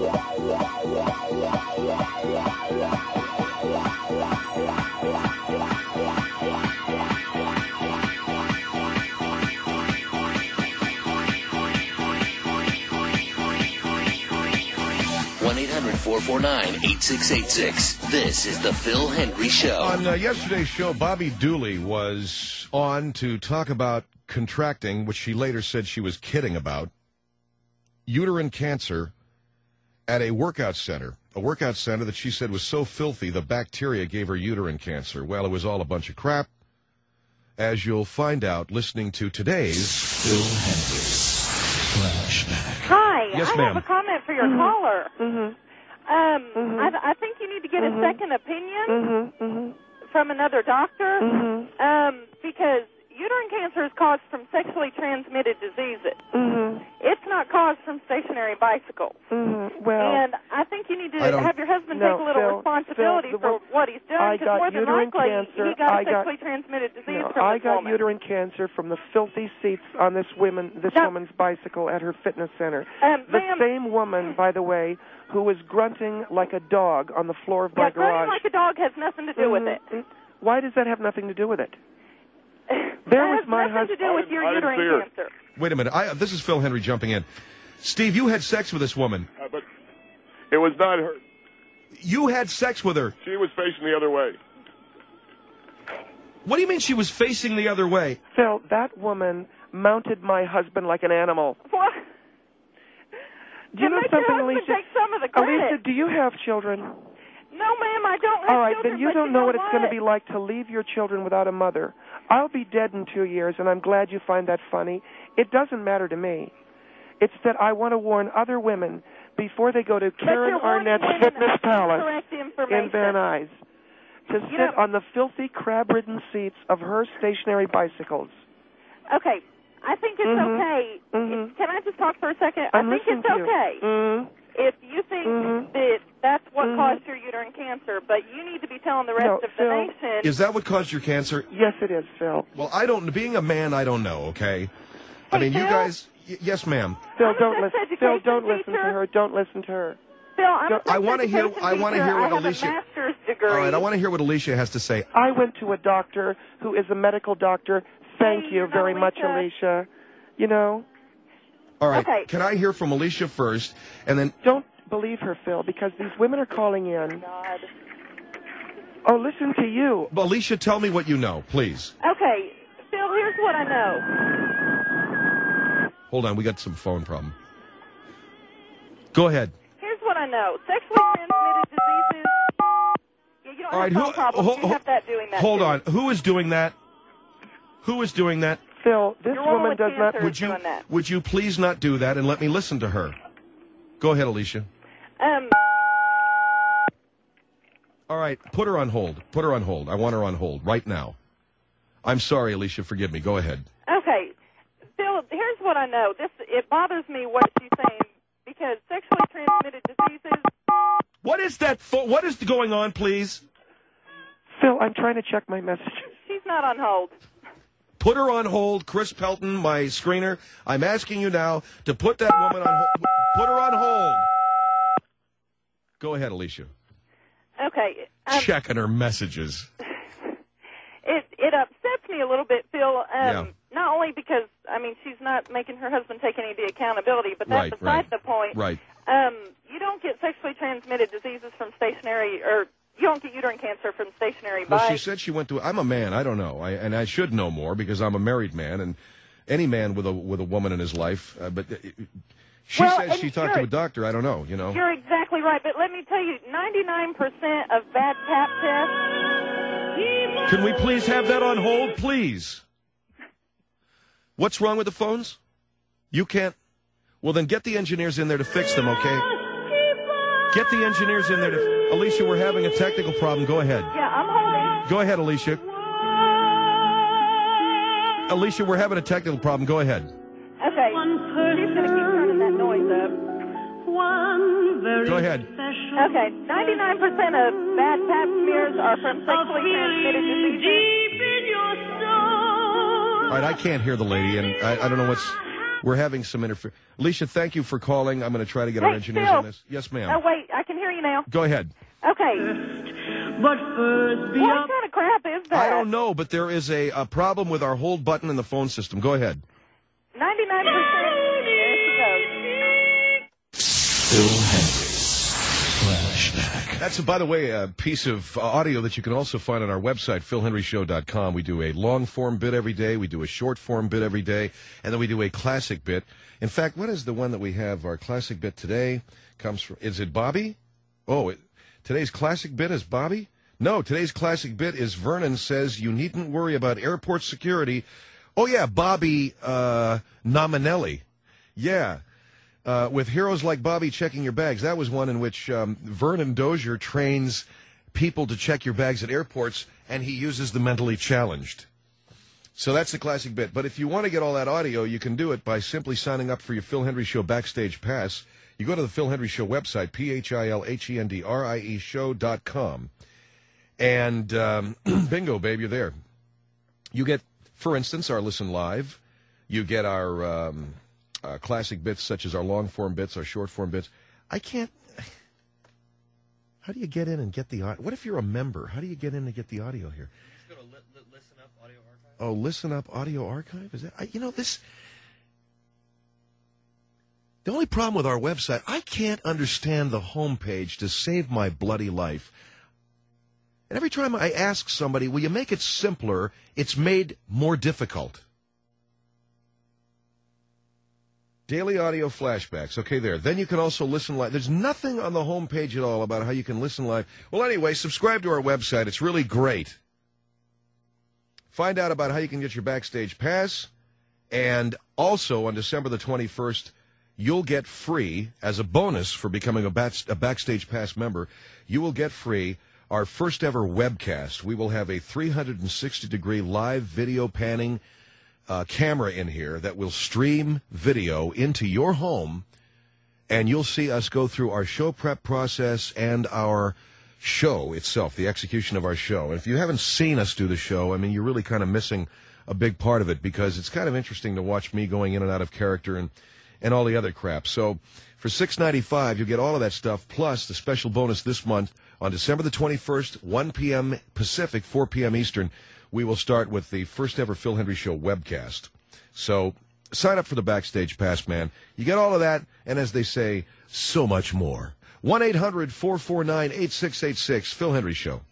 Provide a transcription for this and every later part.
1-800-449-8686. This is the Phil Hendry Show. On yesterday's show, Bobby Dooley was on to talk about contracting, which she later said she was kidding about, uterine cancer at a workout center that she said was so filthy the bacteria gave her uterine cancer. Well, it was all a bunch of crap, as you'll find out listening to today's Phil Hendry Flashback. Hi, Yes, I ma'am. have a comment for your caller. I think you need to get a second opinion from another doctor because uterine cancer is caused from sexually transmitted diseases. It's not caused from stationary bicycles. Well, and I think you need to have your husband take a little responsibility for what he's done, because more than likely he got a sexually transmitted disease from I this got woman. uterine cancer from the filthy seats on this woman's bicycle at her fitness center. The same woman, by the way, who was grunting like a dog on the floor of my garage. Grunting like a dog has nothing to do with it. Why does that have nothing to do with it? There was my husband. Nothing to do with your uterine cancer. Wait a minute. This is Phil Hendry jumping in. Steve, you had sex with this woman. But it was not her. You had sex with her. She was facing the other way. What do you mean she was facing the other way? Phil, that woman mounted my husband like an animal. What? Do you know something, Alicia? Take some of the credit. Alicia, do you have children? No, ma'am, I don't have All right, children. then you don't know what it's going to be like to leave your children without a mother. I'll be dead in 2 years, and I'm glad you find that funny. It doesn't matter to me. It's that I want to warn other women before they go to Karen Arnett's Fitness Palace in Van Nuys to sit on the filthy, crab-ridden seats of her stationary bicycles. Okay, I think it's okay. Can I just talk for a second? I think it's okay if you think that that's what caused your uterine cancer, but you need to be telling the rest of the nation. Is that what caused your cancer? Yes, it is, Phil. Well, being a man, I don't know, okay? Hey, I mean, Phil? You guys... Yes, ma'am. Phil, don't listen. Phil, don't listen to her. Don't listen to her. Phil, I want to hear what Alicia... master's degree. All right, I want to hear what Alicia has to say. I went to a doctor who is a medical doctor. Thank you very much, Alicia. You know? All right, Can I hear from Alicia first, and then... Don't believe her, Phil, because these women are calling in. God. Oh, listen to you. Alicia, tell me what you know, please. Okay, Phil, here's what I know. Hold on, we got some phone problem. Go ahead. Here's what I know. Sexually transmitted diseases... Yeah, you don't have phone problems. You have that doing that. Hold on. Who is doing that? Who is doing that? Phil, this woman does not... Would you please not do that and let me listen to her? Go ahead, Alicia. All right, put her on hold. Put her on hold. I want her on hold right now. I'm sorry, Alicia. Forgive me. Go ahead. Okay. Phil, here's what I know. It bothers me what she's saying because sexually transmitted diseases... What is that? What is going on, please? Phil, I'm trying to check my messages. She's not on hold. Put her on hold, Chris Pelton, my screener. I'm asking you now to put that woman on hold. Put her on hold. Go ahead, Alicia. Okay. Checking her messages. It upsets me a little bit, Phil. Not only because, she's not making her husband take any of the accountability, but that's beside the point. Right. You don't get sexually transmitted diseases from stationary, or you don't get uterine cancer from stationary bikes. Well, she said she went to... I'm a man. I don't know. And I should know more because I'm a married man, and any man with a woman in his life. But she says she talked to a doctor. I don't know, you know. You're exactly right. But let me tell you, 99% of bad pap tests... Can we please have that on hold, please? What's wrong with the phones? You can't... Well, then get the engineers in there to fix them, okay? Get the engineers in there to... Alicia, we're having a technical problem. Go ahead. Yeah, I'm holding. Go ahead, Alicia. Alicia, we're having a technical problem. Go ahead. Okay. She's going to keep turning that noise up. Go ahead. Okay. 99% of bad pap smears are from sexually transmitted diseases. All right, I can't hear the lady, and I don't know what's... We're having some interference. Alicia, thank you for calling. I'm going to try to get our engineers Phil. on this. Yes, ma'am. Oh, wait, I can hear you now. Go ahead. Okay. But first, What kind of crap is that? I don't know, but there is a problem with our hold button in the phone system. Go ahead. 99%. There she goes. Phil Hendricks Flashback. That's, by the way, a piece of audio that you can also find on our website, philhenryshow.com. We do a long-form bit every day. We do a short-form bit every day. And then we do a classic bit. In fact, what is the one that we have? Our classic bit today comes from, is it Bobby? Oh, today's classic bit is Bobby? No, today's classic bit is Vernon says you needn't worry about airport security. Oh, yeah, Bobby Nominelli. Yeah. With heroes like Bobby checking your bags. That was one in which Vernon Dozier trains people to check your bags at airports, and he uses the mentally challenged. So that's the classic bit. But if you want to get all that audio, you can do it by simply signing up for your Phil Hendrie Show Backstage Pass. You go to the Phil Hendrie Show website, PHILHENDRIE show.com. And bingo, babe, you're there. You get, for instance, our Listen Live. You get our classic bits, such as our long-form bits, our short-form bits. I can't... How do you get in and get the audio? What if you're a member? How do you get in and get the audio here? Just go to Listen Up Audio Archive. Oh, Listen Up Audio Archive? Is that... this... The only problem with our website, I can't understand the homepage to save my bloody life. And every time I ask somebody, will you make it simpler, it's made more difficult. Daily audio flashbacks. Okay, there. Then you can also listen live. There's nothing on the homepage at all about how you can listen live. Well, anyway, subscribe to our website. It's really great. Find out about how you can get your Backstage Pass. And also, on December the 21st, you'll get free, as a bonus for becoming a Backstage Pass member, you will get free our first ever webcast. We will have a 360-degree live video panning camera in here that will stream video into your home, and you'll see us go through our show prep process and our show itself, the execution of our show. And if you haven't seen us do the show, I mean, you're really kind of missing a big part of it, because it's kind of interesting to watch me going in and out of character and all the other crap. So for $6.95, you'll get all of that stuff, plus the special bonus this month. On December the 21st, 1 p.m. Pacific, 4 p.m. Eastern, we will start with the first ever Phil Hendrie Show webcast. So sign up for the Backstage Pass, man. You get all of that, and as they say, so much more. 1-800-449-8686, Phil Hendrie Show.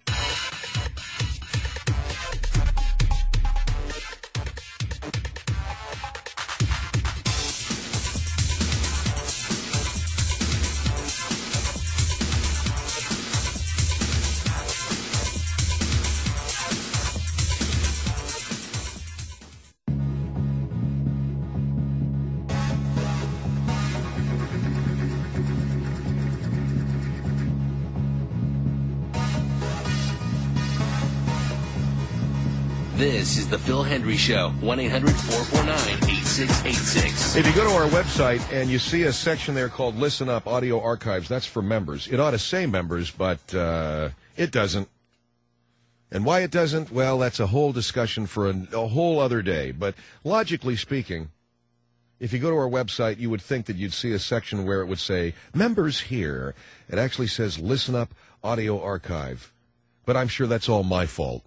This is the Phil Hendrie Show. 1-800-449-8686. If you go to our website and you see a section there called Listen Up Audio Archives, that's for members. It ought to say members, but it doesn't. And why it doesn't, well, that's a whole discussion for a whole other day. But logically speaking, if you go to our website, you would think that you'd see a section where it would say, members here. It actually says Listen Up Audio Archive. But I'm sure that's all my fault.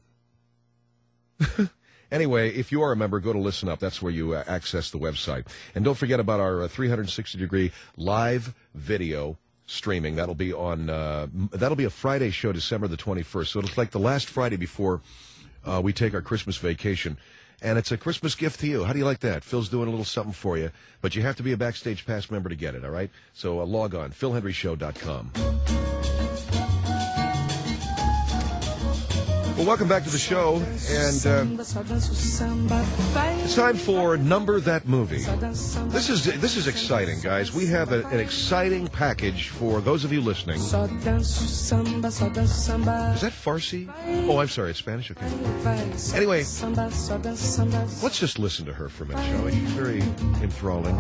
Anyway, if you are a member, go to Listen Up. That's where you access the website. And don't forget about our 360-degree live video streaming. That'll be on. That'll be a Friday show, December the 21st. So it's like the last Friday before we take our Christmas vacation. And it's a Christmas gift to you. How do you like that? Phil's doing a little something for you. But you have to be a Backstage Pass member to get it, all right? So log on, philhendryshow.com. Well, welcome back to the show, and it's time for Number That Movie. This is exciting, guys. We have an exciting package for those of you listening. Is that Farsi? Oh, I'm sorry, it's Spanish? Okay. Anyway, let's just listen to her for a minute, shall we? She's very enthralling.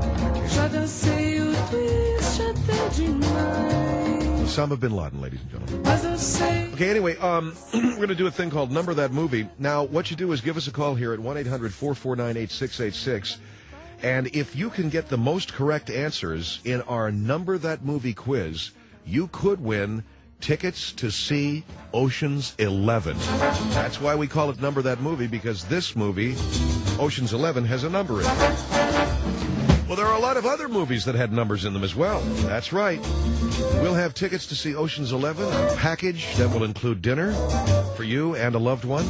Osama bin Laden, ladies and gentlemen. Okay, anyway, we're going to do a thing called Number That Movie. Now, what you do is give us a call here at 1-800-449-8686, And if you can get the most correct answers in our Number That Movie quiz, you could win tickets to see Ocean's 11. That's why we call it Number That Movie, because this movie, Ocean's 11, has a number in it. Well, there are a lot of other movies that had numbers in them as well. That's right. We'll have tickets to see Ocean's 11, a package that will include dinner for you and a loved one.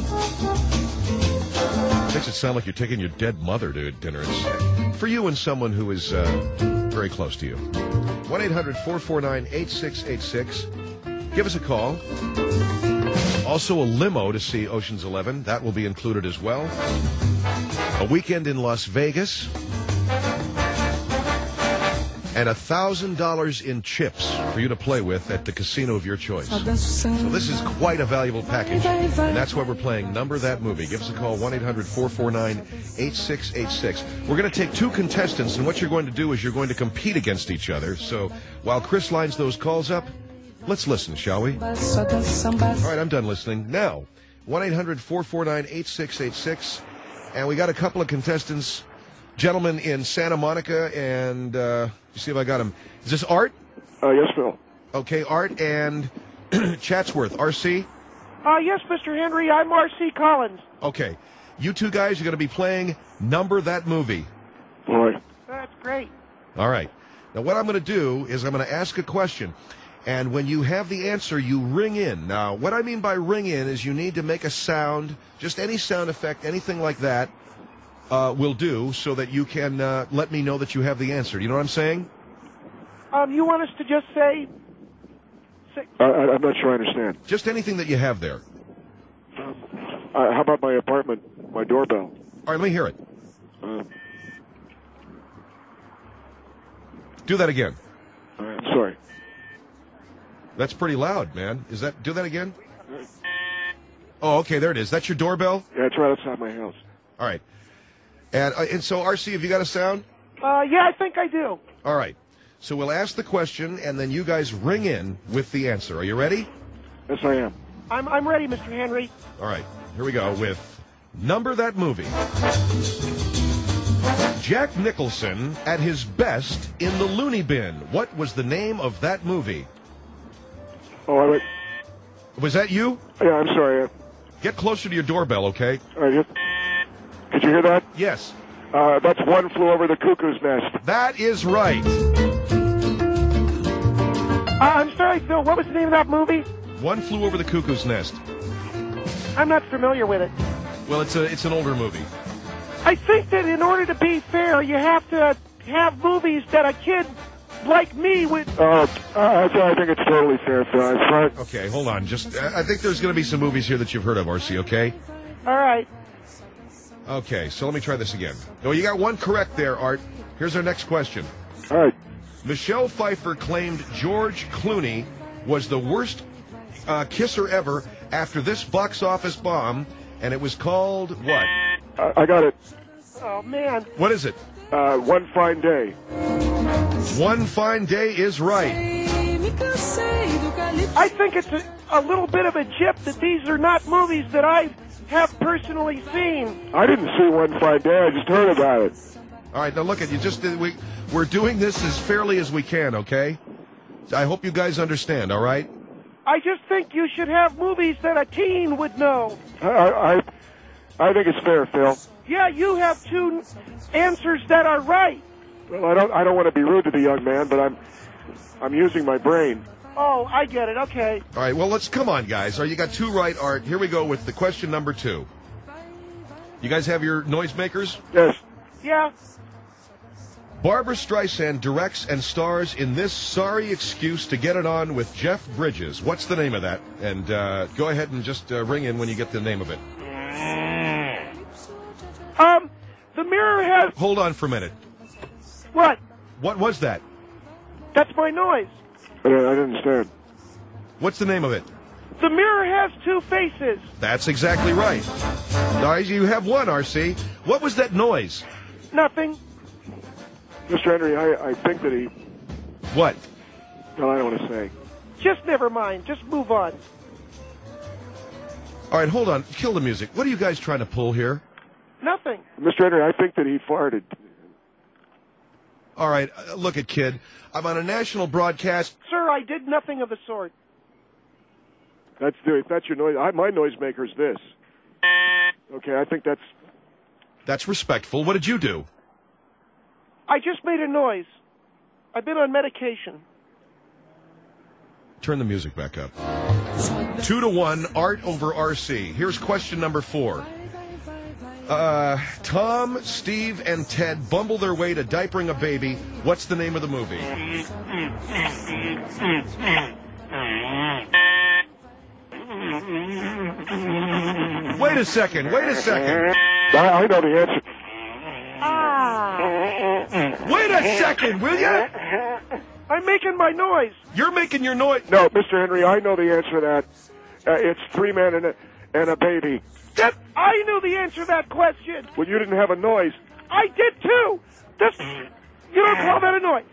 Makes it sound like you're taking your dead mother to dinner. It's for you and someone who is very close to you. 1-800-449-8686. Give us a call. Also a limo to see Ocean's 11. That will be included as well. A weekend in Las Vegas. And $1,000 in chips for you to play with at the casino of your choice. So this is quite a valuable package. And that's why we're playing Number That Movie. Give us a call, 1-800-449-8686. We're going to take two contestants, and what you're going to do is you're going to compete against each other. So while Chris lines those calls up, let's listen, shall we? All right, I'm done listening. Now, 1-800-449-8686. And we got a couple of contestants, gentlemen in Santa Monica, and you see if I got him. Is this Art? Yes, Phil. Okay, Art and Chatsworth. RC? Yes, Mr. Henry, I'm R.C. Collins. Okay. You two guys are going to be playing Number That Movie. All right. That's great. All right. Now, what I'm going to do is I'm going to ask a question. And when you have the answer, you ring in. Now, what I mean by ring in is you need to make a sound, just any sound effect, anything like that will do, so that you can let me know that you have the answer. Do you know what I'm saying? You want us to just say... I'm not sure I understand. Just anything that you have there. How about my apartment, my doorbell? All right, let me hear it. Do that again. All right, I'm sorry. That's pretty loud, man. Do that again? Oh, okay, there it is. That's your doorbell? Yeah, it's right outside my house. All right. And so, RC, have you got a sound? Yeah, I think I do. All right. So we'll ask the question, and then you guys ring in with the answer. Are you ready? Yes, I am. I'm ready, Mr. Henry. All right. Here we go with Number That Movie. Jack Nicholson at his best in The Looney Bin. What was the name of that movie? Oh, wait. Was that you? Yeah, I'm sorry. Get closer to your doorbell, okay? All right, Did you hear that? Yes. That's One Flew Over the Cuckoo's Nest. That is right. I'm sorry, Phil. What was the name of that movie? One Flew Over the Cuckoo's Nest. I'm not familiar with it. Well, it's an older movie. I think that in order to be fair, you have to have movies that a kid like me would... I think it's totally fair, Phil. It's fine. Okay, hold on. I think there's going to be some movies here that you've heard of, RC, okay? All right. Okay, so let me try this again. Oh, you got one correct there, Art. Here's our next question. All right. Michelle Pfeiffer claimed George Clooney was the worst kisser ever after this box office bomb, and it was called what? I got it. Oh, man. What is it? One Fine Day. One Fine Day is right. I think it's a little bit of a jip that these are not movies that I have personally seen. I didn't see One Fine Day. I just heard about it. All right, now look at you. We're doing this as fairly as we can, okay? I hope you guys understand, all right? I just think you should have movies that a teen would know. I think it's fair, Phil. Yeah, you have two answers that are right. Well, I don't want to be rude to the young man, but I'm using my brain. Oh, I get it. Okay. All right, well, come on, guys. You got two right, Art. Here we go with the question number 2. You guys have your noisemakers? Yes. Yeah. Barbara Streisand directs and stars in this sorry excuse to get it on with Jeff Bridges. What's the name of that? And go ahead and just ring in when you get the name of it. The Mirror has... Hold on for a minute. What? What was that? That's my noise. I didn't understand. What's the name of it? The Mirror has two faces. That's exactly right. All right, you have one, RC. What was that noise? Nothing. Mr. Henry, I think that he... What? Well, I don't want to say. Just never mind. Just move on. All right, hold on. Kill the music. What are you guys trying to pull here? Nothing. Mr. Henry, I think that he farted. All right, look at kid. I'm on a national broadcast. Sir, I did nothing of the sort. That's your noise. My noisemaker is this. Okay, I think That's respectful. What did you do? I just made a noise. I've been on medication. Turn the music back up. 2-1, Art over RC. Here's question number 4. Tom, Steve, and Ted bumble their way to diapering a baby. What's the name of the movie? Wait a second. I know the answer. Wait a second, will you? I'm making my noise. You're making your noise. No, Mr. Henry, I know the answer to that. It's 3 men and a baby. I knew the answer to that question. Well, you didn't have a noise. I did too. You don't call that a noise.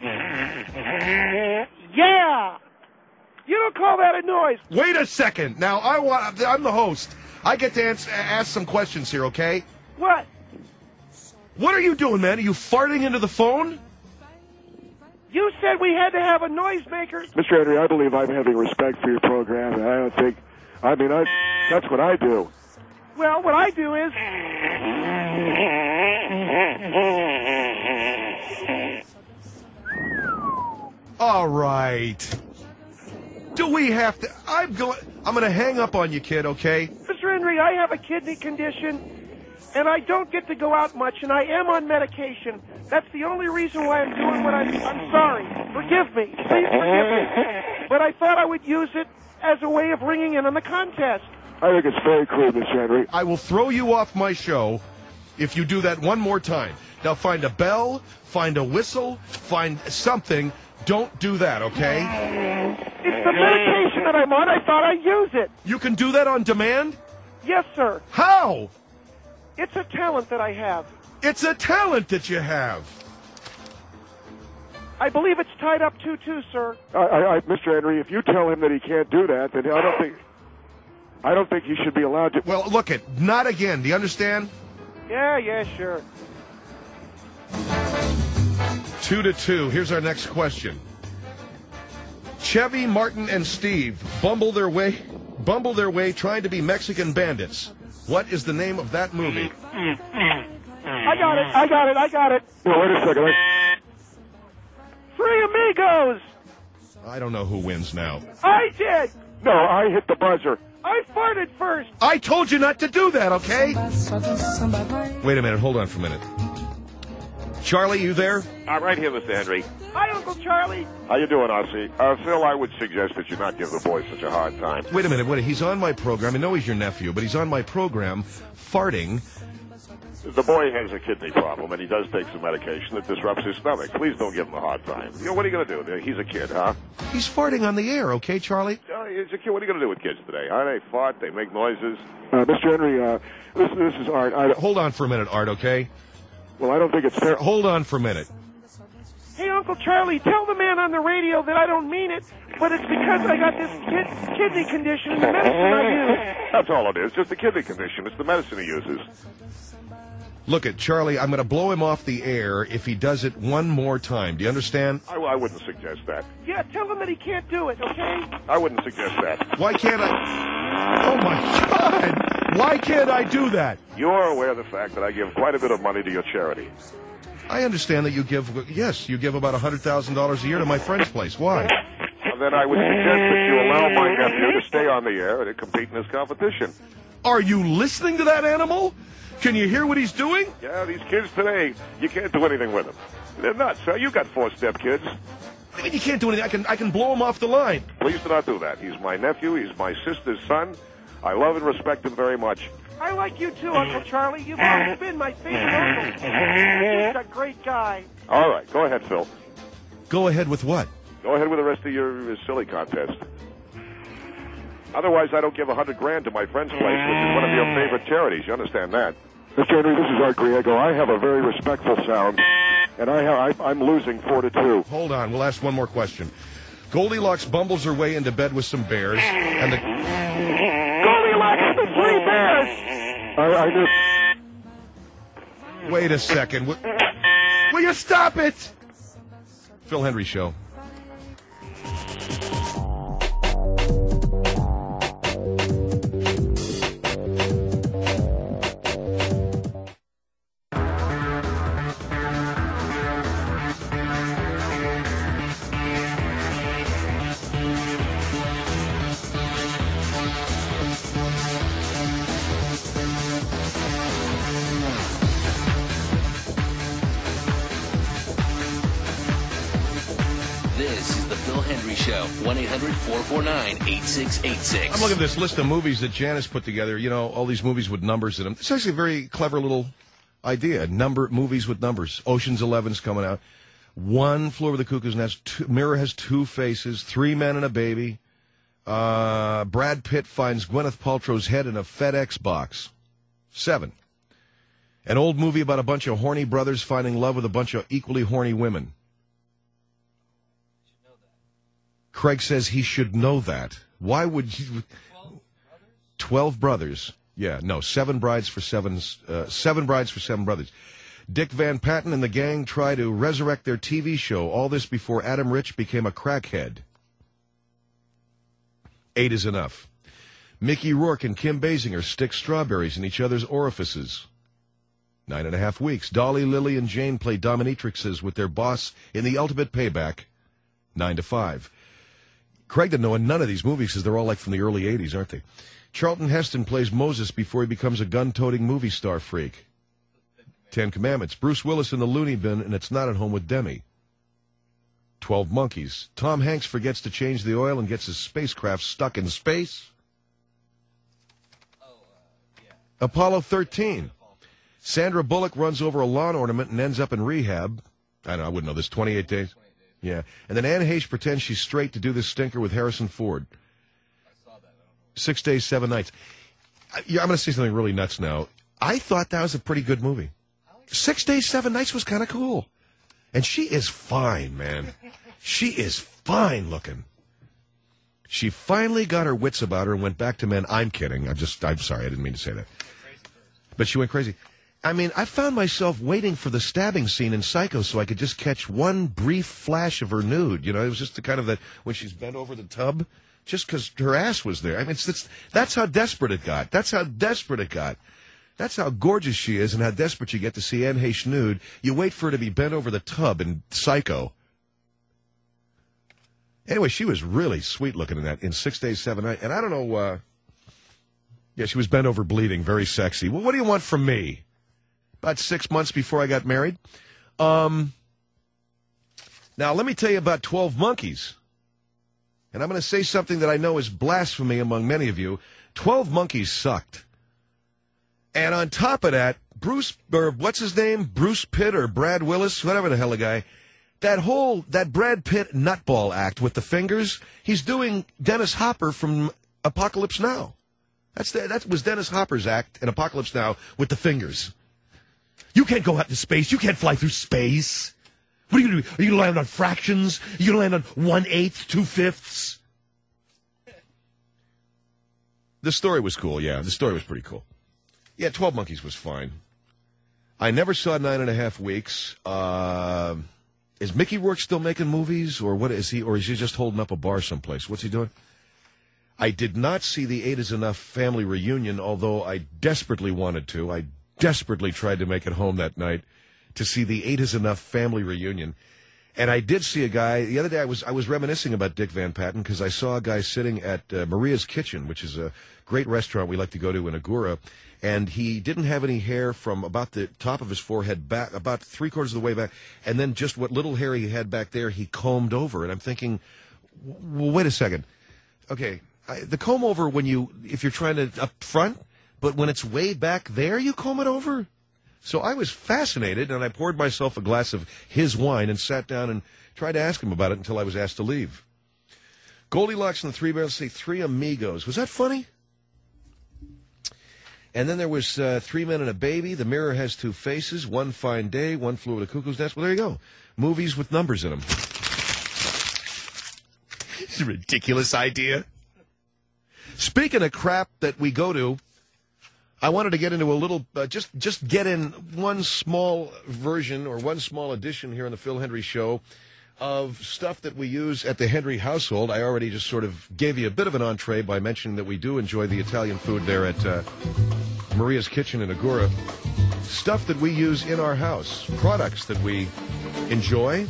Yeah. You don't call that a noise. Wait a second. Now, I'm the host. I get to ask some questions here, okay? What? What are you doing, man? Are you farting into the phone? You said we had to have a noisemaker. Mr. Henry, I believe I'm having respect for your program, and I don't think... that's what I do. Well, what I do is... All right. Do we have to... I'm going to hang up on you, kid, okay? Mr. Henry, I have a kidney condition, and I don't get to go out much, and I am on medication. That's the only reason why I'm doing what I'm sorry. Forgive me. Please forgive me. But I thought I would use it as a way of ringing in on the contest. I think it's very crude, Mr. Henry. I will throw you off my show if you do that one more time. Now find a bell, find a whistle, find something. Don't do that, okay? It's the medication that I'm on. I thought I'd use it. You can do that on demand? Yes, sir. How? It's a talent that I have. It's a talent that you have. I believe it's tied up 2-2, sir. Mr. Henry, if you tell him that he can't do that, then I don't think he should be allowed to. Well, look not again. Do you understand? Yeah, sure. 2-2. Here's our next question. Chevy, Martin, and Steve bumble their way trying to be Mexican bandits. What is the name of that movie? I got it. No, wait a second. Three Amigos. I don't know who wins now. I did. No, I hit the buzzer. I farted first. I told you not to do that, okay? Wait a minute. Hold on for a minute. Charlie, you there? I'm right here, Mr. Henry. Hi, Uncle Charlie. How you doing, R.C.? Phil, I would suggest that you not give the boy such a hard time. Wait a minute. He's on my program. I know he's your nephew, but he's on my program farting. The boy has a kidney problem, and he does take some medication that disrupts his stomach. Please don't give him a hard time. You know, what are you going to do? He's a kid, huh? He's farting on the air, okay, Charlie? He's a kid. What are you going to do with kids today? Huh? They fart, they make noises. Mr. Henry, this is Art. Hold on for a minute, Art, okay? Well, I don't think it's fair. Hold on for a minute. Hey, Uncle Charlie, tell the man on the radio that I don't mean it, but it's because I got this kidney condition and the medicine I use. That's all it is, just a kidney condition. It's the medicine he uses. Look at Charlie, I'm going to blow him off the air if he does it one more time. Do you understand? I wouldn't suggest that. Yeah, tell him that he can't do it, okay? I wouldn't suggest that. Why can't I? Oh, my God. Why can't I do that? You're aware of the fact that I give quite a bit of money to your charity. I understand that you give about $100,000 a year to my friend's place. Why? Well, then I would suggest that you allow my nephew to stay on the air and to compete in this competition. Are you listening to that animal? Can you hear what he's doing? Yeah, these kids today, you can't do anything with them. They're nuts. You got four-step kids. I mean, you can't do anything. I can blow him off the line. Please do not do that. He's my nephew. He's my sister's son. I love and respect him very much. I like you too, Uncle Charlie. You've always been my favorite uncle. You're a great guy. All right, go ahead, Phil. Go ahead with what? Go ahead with the rest of your silly contest. Otherwise, I don't give $100,000 to my friend's place, which is one of your favorite charities. You understand that? Mr. Henry, this is Art Griego. I have a very respectful sound, and I'm losing 4-2. Hold on. We'll ask one more question. Goldilocks bumbles her way into bed with some bears, and the... Goldilocks and the 3 bears! I knew... Wait a second. Will you stop it? Phil Hendry Show. This is the Phil Hendry Show. 1-800-449-8686. I'm looking at this list of movies that Janice put together. You know, all these movies with numbers in them. It's actually a very clever little idea. Movies with numbers. Ocean's 11's coming out. One Flew Over the Cuckoo's Nest. Mirror Has Two Faces. Three Men and a Baby. Brad Pitt finds Gwyneth Paltrow's head in a FedEx box. 7. An old movie about a bunch of horny brothers finding love with a bunch of equally horny women. Craig says he should know that. Why would you? 12 brothers. Yeah, no, 7 brides for 7 brides for 7 brothers. Dick Van Patten and the gang try to resurrect their TV show. All this before Adam Rich became a crackhead. 8 is enough. Mickey Rourke and Kim Basinger stick strawberries in each other's orifices. 9.5 weeks. Dolly, Lily, and Jane play dominatrixes with their boss in The Ultimate Payback. 9 to 5. Craig didn't know none of these movies because they're all like from the early 80s, aren't they? Charlton Heston plays Moses before he becomes a gun-toting movie star freak. 10 Commandments. Bruce Willis in the loony bin, and It's Not at Home with Demi. 12 Monkeys. Tom Hanks forgets to change the oil and gets his spacecraft stuck in space. Apollo 13. Sandra Bullock runs over a lawn ornament and ends up in rehab. I wouldn't know this. 28 days. Yeah. And then Anne Heche pretends she's straight to do this stinker with Harrison Ford. 6 Days, 7 Nights. I'm going to say something really nuts now. I thought that was a pretty good movie. 6 Days, 7 Nights was kind of cool. And she is fine, man. She is fine looking. She finally got her wits about her and went back to men. I'm kidding. I'm sorry. I didn't mean to say that. But she went crazy. I mean, I found myself waiting for the stabbing scene in Psycho so I could just catch one brief flash of her nude. You know, it was just the kind of that when she's bent over the tub, just because her ass was there. I mean, that's how desperate it got. That's how desperate it got. That's how gorgeous she is and how desperate you get to see Anne Heche nude. You wait for her to be bent over the tub in Psycho. Anyway, she was really sweet looking in that, in 6 Days, 7 Nights. And I don't know, yeah, she was bent over bleeding, very sexy. Well, what do you want from me? About 6 months before I got married. Now, let me tell you about 12 Monkeys. And I'm going to say something that I know is blasphemy among many of you. 12 Monkeys sucked. And on top of that, what's his name? Bruce Pitt or Brad Willis, whatever the hell the guy. That Brad Pitt nutball act with the fingers, he's doing Dennis Hopper from Apocalypse Now. That was Dennis Hopper's act in Apocalypse Now with the fingers. You can't go out into space. You can't fly through space. What are you going to do? Are you going to land on fractions? Are you going to land on 1/8, 2/5? The story was cool, yeah. The story was pretty cool. Yeah, 12 Monkeys was fine. I never saw 9.5 weeks. Is Mickey Rourke still making movies, or what is he? Or is he just holding up a bar someplace? What's he doing? I did not see the 8 is Enough family reunion, although I desperately wanted to. I desperately tried to make it home that night to see the 8 is Enough family reunion. And I did see a guy, the other day I was reminiscing about Dick Van Patten because I saw a guy sitting at Maria's Kitchen, which is a great restaurant we like to go to in Agoura, and he didn't have any hair from about the top of his forehead back, about 3/4 of the way back, and then just what little hair he had back there, he combed over. And I'm thinking, well, wait a second. Okay, the comb over if you're trying to up front, but when it's way back there, you comb it over? So I was fascinated, and I poured myself a glass of his wine and sat down and tried to ask him about it until I was asked to leave. Goldilocks and the Three Amigos. Was that funny? And then there was 3 Men and a Baby. The Mirror Has Two Faces. One Fine Day. One Flew Over the Cuckoo's Nest. Well, there you go. Movies with numbers in them. It's a ridiculous idea. Speaking of crap that we go to, I wanted to get into a little, just get in one small version or one small edition here on the Phil Hendry Show of stuff that we use at the Henry household. I already just sort of gave you a bit of an entree by mentioning that we do enjoy the Italian food there at Maria's Kitchen in Agoura. Stuff that we use in our house, products that we enjoy.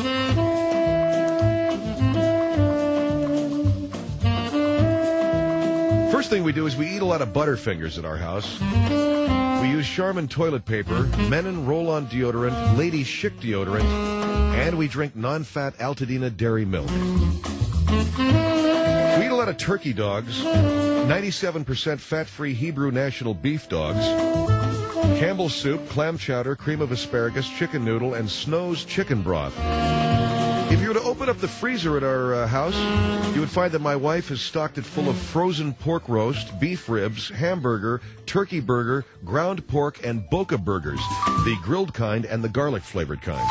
First thing we do is we eat a lot of Butterfingers at our house. We use Charmin toilet paper, Menon roll-on deodorant, Lady Schick deodorant, and we drink non-fat Altadena dairy milk. We eat a lot of turkey dogs, 97% fat-free Hebrew national beef dogs, Campbell's soup, clam chowder, cream of asparagus, chicken noodle, and Snow's chicken broth. If you were to open up the freezer at our house, you would find that my wife has stocked it full of frozen pork roast, beef ribs, hamburger, turkey burger, ground pork, and Boca burgers, the grilled kind and the garlic-flavored kind.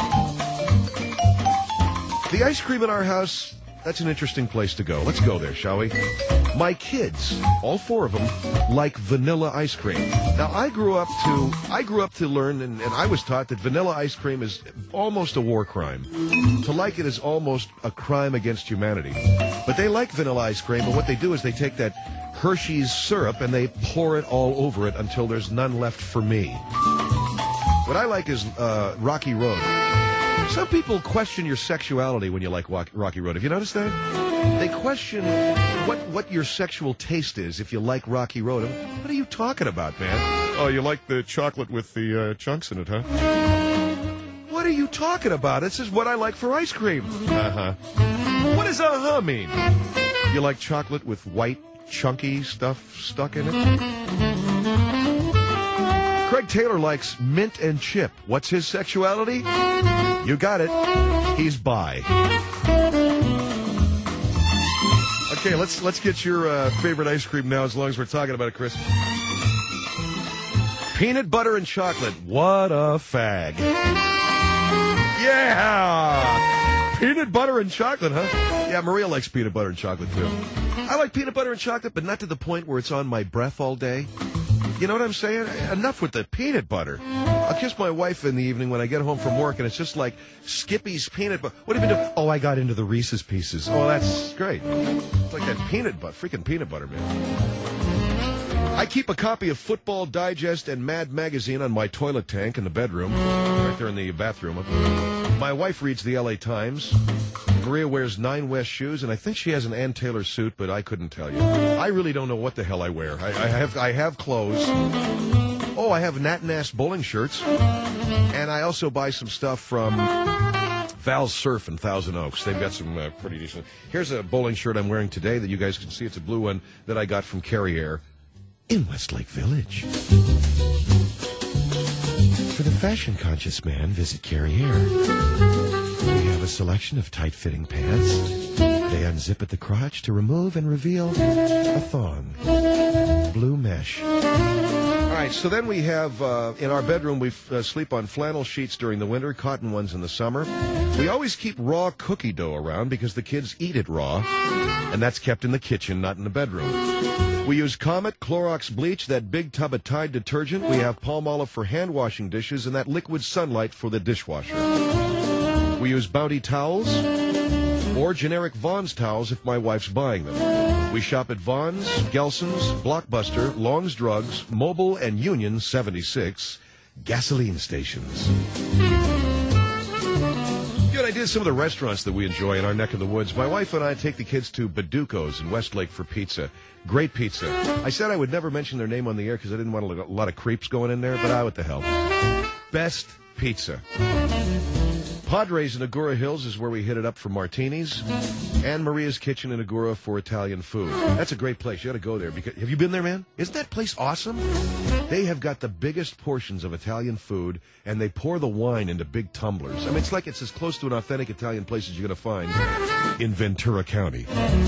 The ice cream in our house, that's an interesting place to go. Let's go there, shall we? My kids, all four of them, like vanilla ice cream. Now, I grew up to learn, and I was taught that vanilla ice cream is almost a war crime. To like it is almost a crime against humanity. But they like vanilla ice cream, and what they do is they take that Hershey's syrup and they pour it all over it until there's none left for me. What I like is Rocky Road. Some people question your sexuality when you like Rocky Road. Have you noticed that? They question what your sexual taste is if you like Rocky Road. What are you talking about, man? Oh, you like the chocolate with the chunks in it, huh? What are you talking about? This is what I like for ice cream. Uh-huh. What does uh-huh mean? You like chocolate with white, chunky stuff stuck in it? Craig Taylor likes mint and chip. What's his sexuality? You got it. He's bi. Okay, let's get your favorite ice cream now, as long as we're talking about it, Chris. Peanut butter and chocolate. What a fag. Yeah! Peanut butter and chocolate, huh? Yeah, Maria likes peanut butter and chocolate, too. I like peanut butter and chocolate, but not to the point where it's on my breath all day. You know what I'm saying? Enough with the peanut butter. I'll kiss my wife in the evening when I get home from work, and it's just like Skippy's peanut butter. What have you been doing? Oh, I got into the Reese's Pieces. Oh, that's great. It's like that peanut butter, freaking peanut butter, man. I keep a copy of Football Digest and Mad Magazine on my toilet tank in the bedroom, right there in the bathroom. My wife reads the LA Times. Maria wears Nine West shoes, and I think she has an Ann Taylor suit, but I couldn't tell you. I really don't know what the hell I wear. I have clothes. Oh, I have Nat Nass bowling shirts, and I also buy some stuff from Val's Surf in Thousand Oaks. They've got some pretty decent. Here's a bowling shirt I'm wearing today that you guys can see. It's a blue one that I got from Carriere in Westlake Village. For the fashion-conscious man, visit Carriere. We have a selection of tight-fitting pants. They unzip at the crotch to remove and reveal a thong. Blue mesh. All right, so then we have, in our bedroom, we sleep on flannel sheets during the winter, cotton ones in the summer. We always keep raw cookie dough around because the kids eat it raw, and that's kept in the kitchen, not in the bedroom. We use Comet, Clorox bleach, that big tub of Tide detergent. We have Palmolive for hand washing dishes, and that Liquid Sunlight for the dishwasher. We use Bounty towels or generic Vaughn's towels if my wife's buying them. We shop at Vaughn's, Gelson's, Blockbuster, Long's Drugs, Mobile, and Union 76 gasoline stations. Good idea. Some of the restaurants that we enjoy in our neck of the woods. My wife and I take the kids to Baduco's in Westlake for pizza. Great pizza. I said I would never mention their name on the air because I didn't want a lot of creeps going in there, but what the hell. Best pizza. Padres in Agoura Hills is where we hit it up for martinis, and Maria's Kitchen in Agoura for Italian food. That's a great place. You got to go there. Have you been there, man? Isn't that place awesome? They have got the biggest portions of Italian food, and they pour the wine into big tumblers. I mean, it's as close to an authentic Italian place as you're going to find in Ventura County.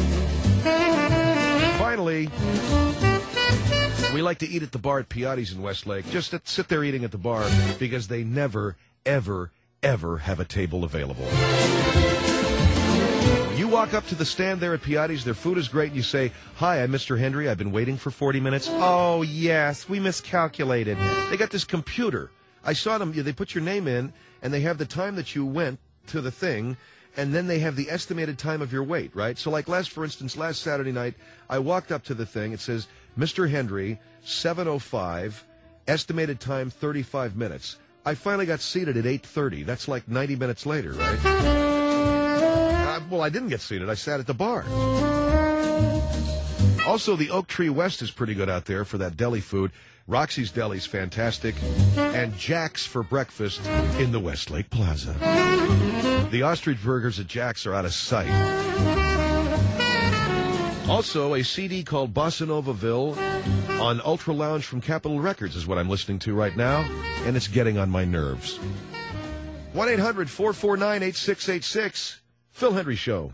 Finally, we like to eat at the bar at Piatti's in Westlake. Just sit there eating at the bar because they never, ever have a table available. When you walk up to the stand there at Piatti's, their food is great, and you say, "Hi, I'm Mr. Hendry. I've been waiting for 40 minutes. Oh, yes, we miscalculated. They got this computer. I saw them. They put your name in, and they have the time that you went to the thing, and then they have the estimated time of your wait, right? So like for instance, last Saturday night, I walked up to the thing. It says, Mr. Hendry, 7:05, estimated time 35 minutes. I finally got seated at 8:30. That's like 90 minutes later, right? Well, I didn't get seated. I sat at the bar. Also, the Oak Tree West is pretty good out there for that deli food. Roxy's Deli's fantastic. And Jack's for breakfast in the Westlake Plaza. The ostrich burgers at Jack's are out of sight. Also, a CD called Bossa Novaville on Ultra Lounge from Capitol Records is what I'm listening to right now, and it's getting on my nerves. 1-800-449-8686. Phil Hendry Show.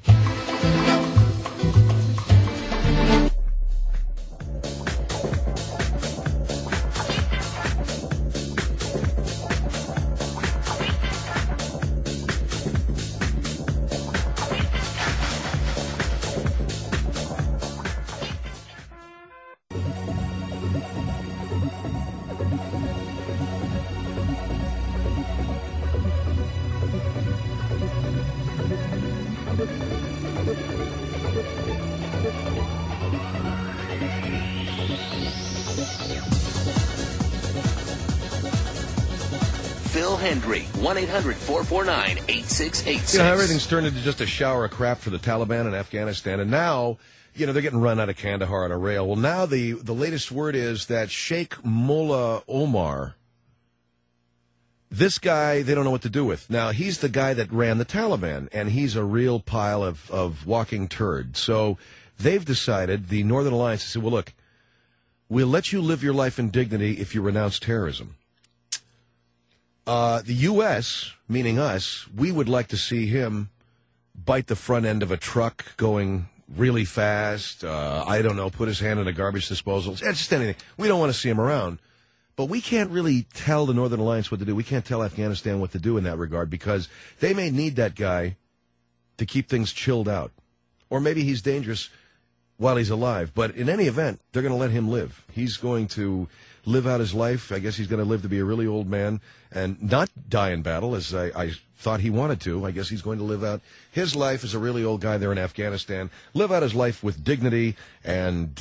Phil Hendry, 1-800-449-8686. You know, everything's turned into just a shower of crap for the Taliban in Afghanistan, and now, you know, they're getting run out of Kandahar on a rail. Well, now the latest word is that Sheikh Mullah Omar, this guy, they don't know what to do with. Now, he's the guy that ran the Taliban, and he's a real pile of walking turd. So they've decided, the Northern Alliance, said, well, look, we'll let you live your life in dignity if you renounce terrorism. The U.S., meaning us, we would like to see him bite the front end of a truck going really fast, I don't know, put his hand in a garbage disposal, just anything. We don't want to see him around. But we can't really tell the Northern Alliance what to do. We can't tell Afghanistan what to do in that regard because they may need that guy to keep things chilled out. Or maybe he's dangerous while he's alive. But in any event, they're going to let him live. He's going to live out his life. I guess he's going to live to be a really old man and not die in battle, as I thought he wanted to. I guess he's going to live out his life as a really old guy there in Afghanistan, live out his life with dignity and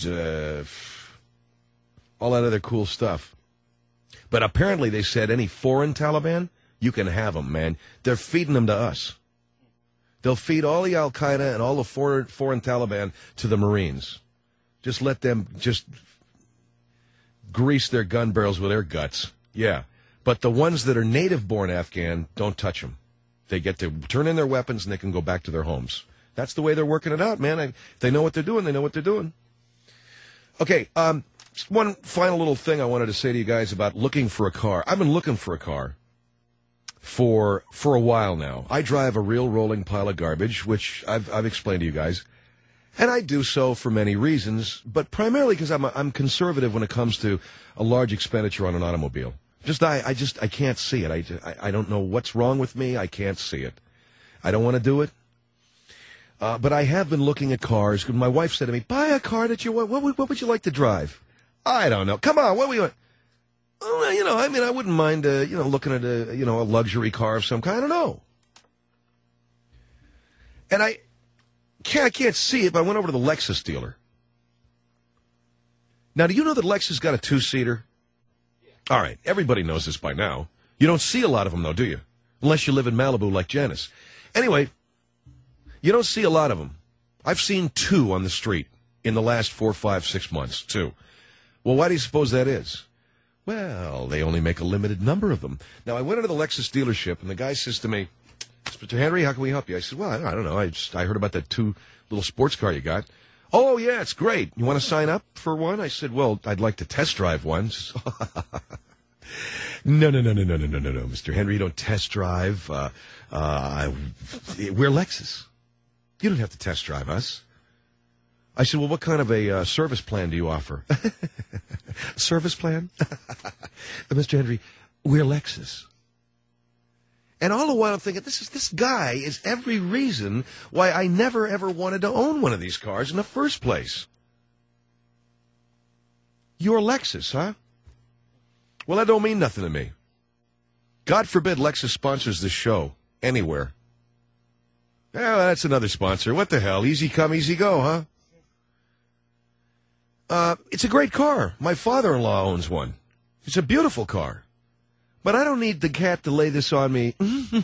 all that other cool stuff. But apparently they said any foreign Taliban, you can have them, man. They're feeding them to us. They'll feed all the Al-Qaeda and all the foreign Taliban to the Marines. Just let them just grease their gun barrels with their guts. Yeah. But the ones that are native-born Afghan, don't touch them. They get to turn in their weapons and they can go back to their homes. That's the way they're working it out, man. If they know what they're doing, they know what they're doing. Okay, just one final little thing I wanted to say to you guys about looking for a car. I've been looking for a car for a while now. I drive a real rolling pile of garbage, which I've explained to you guys. And I do so for many reasons, but primarily because I'm conservative when it comes to a large expenditure on an automobile. I can't see it. I don't know what's wrong with me. I can't see it. I don't want to do it. But I have been looking at cars. My wife said to me, buy a car that you want. What would you like to drive? I don't know. Come on, what do we want? Oh, you know, I mean, I wouldn't mind, looking at a luxury car of some kind. I don't know. And I can't see it, but I went over to the Lexus dealer. Now, do you know that Lexus got a two-seater? Yeah. All right, everybody knows this by now. You don't see a lot of them, though, do you? Unless you live in Malibu like Janice. Anyway, you don't see a lot of them. I've seen 2 on the street in the last 4, 5, 6 months, 2. Well, why do you suppose that is? Well, they only make a limited number of them. Now, I went into the Lexus dealership, and the guy says to me, Mr. Henry, how can we help you? I said, well, I don't know. I heard about that 2 little sports car you got. Oh, yeah, it's great. You want to sign up for one? I said, well, I'd like to test drive one. No, Mr. Henry, you don't test drive. We're Lexus. You don't have to test drive us. I said, well, what kind of a service plan do you offer? Service plan? Mr. Henry, we're Lexus. And all the while I'm thinking, this guy is every reason why I never, ever wanted to own one of these cars in the first place. You're Lexus, huh? Well, that don't mean nothing to me. God forbid Lexus sponsors this show anywhere. Yeah, that's another sponsor. What the hell? Easy come, easy go, huh? It's a great car. My father-in-law owns one. It's a beautiful car. But I don't need the cat to lay this on me.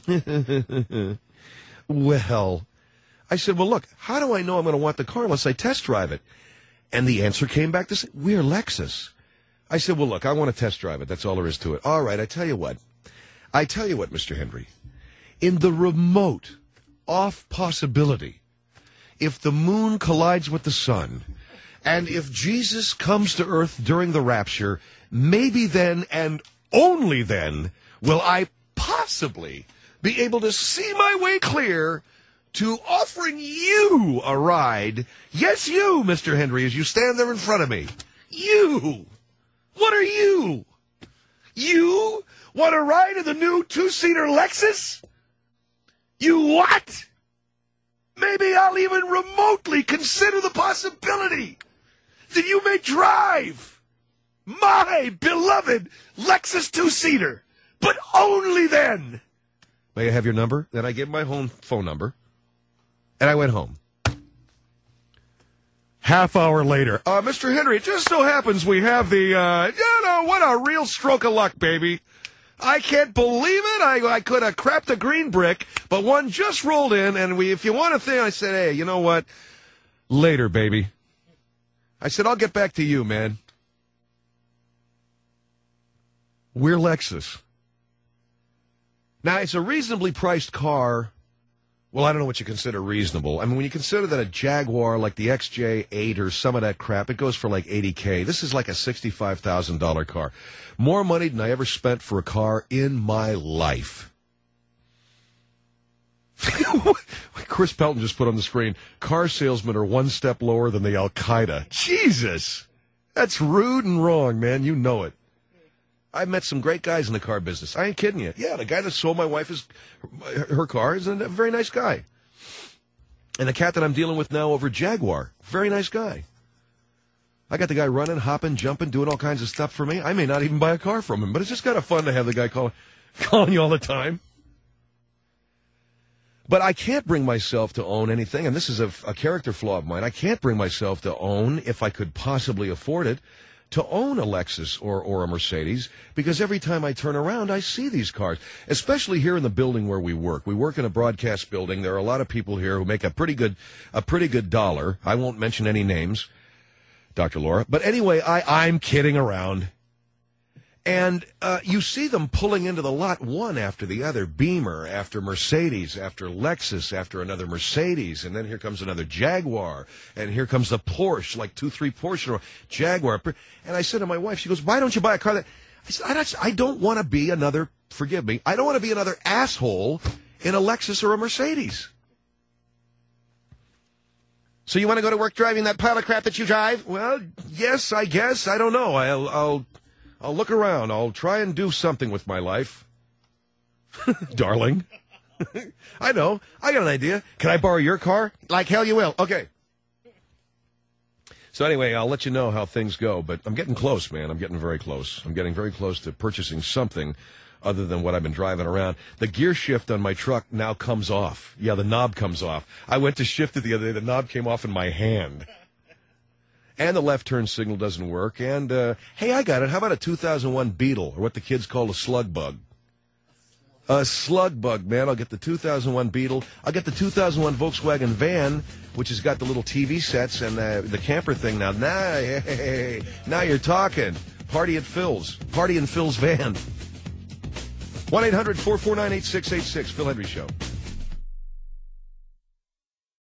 Well, I said, well, look, how do I know I'm going to want the car unless I test drive it? And the answer came back to say, we're Lexus. I said, well, look, I want to test drive it. That's all there is to it. All right, I tell you what, Mr. Henry, in the remote off possibility, if the moon collides with the sun, and if Jesus comes to earth during the rapture, maybe then and only then will I possibly be able to see my way clear to offering you a ride. Yes, you, Mr. Henry, as you stand there in front of me. You! What are you? You want a ride in the new two-seater Lexus? You what? Maybe I'll even remotely consider the possibility that you may drive my beloved Lexus two-seater, but only then. May I have your number? Then I gave my home phone number, and I went home. Half hour later, Mr. Henry, it just so happens we have the, what a real stroke of luck, baby. I can't believe it. I could have crapped a green brick, but one just rolled in, and if you want a thing, I said, hey, you know what? Later, baby. I said, I'll get back to you, man. We're Lexus. Now, it's a reasonably priced car. Well, I don't know what you consider reasonable. I mean, when you consider that a Jaguar like the XJ8 or some of that crap, it goes for like $80K. This is like a $65,000 car. More money than I ever spent for a car in my life. Chris Pelton just put on the screen, car salesmen are one step lower than the Al-Qaeda. Jesus! That's rude and wrong, man. You know it. I met some great guys in the car business. I ain't kidding you. Yeah, the guy that sold my wife her car is a very nice guy. And the cat that I'm dealing with now over Jaguar, very nice guy. I got the guy running, hopping, jumping, doing all kinds of stuff for me. I may not even buy a car from him, but it's just kind of fun to have the guy calling you all the time. But I can't bring myself to own anything, and this is a character flaw of mine. I can't bring myself to own, if I could possibly afford it, to own a Lexus or a Mercedes, because every time I turn around, I see these cars, especially here in the building where we work. We work in a broadcast building. There are a lot of people here who make a pretty good dollar. I won't mention any names, Dr. Laura. But anyway, I'm kidding around. And you see them pulling into the lot one after the other, Beamer after Mercedes, after Lexus, after another Mercedes, and then here comes another Jaguar, and here comes the Porsche, like 2-3 Porsche, or Jaguar. And I said to my wife, she goes, why don't you buy a car that... I said, I don't want to be another, forgive me, I don't want to be another asshole in a Lexus or a Mercedes. So you want to go to work driving that pile of crap that you drive? Well, yes, I guess. I don't know. I'll look around. I'll try and do something with my life. Darling. I know. I got an idea. Can I borrow your car? Like hell you will. Okay. So anyway, I'll let you know how things go. But I'm getting close, man. I'm getting very close. I'm getting very close to purchasing something other than what I've been driving around. The gear shift on my truck now comes off. Yeah, the knob comes off. I went to shift it the other day. The knob came off in my hand. And the left turn signal doesn't work. And, hey, I got it. How about a 2001 Beetle, or what the kids call a slug bug? A slug bug, man. I'll get the 2001 Beetle. I'll get the 2001 Volkswagen van, which has got the little TV sets and the camper thing. Now you're talking. Party at Phil's. Party in Phil's van. 1-800-449-8686. Phil Hendry Show.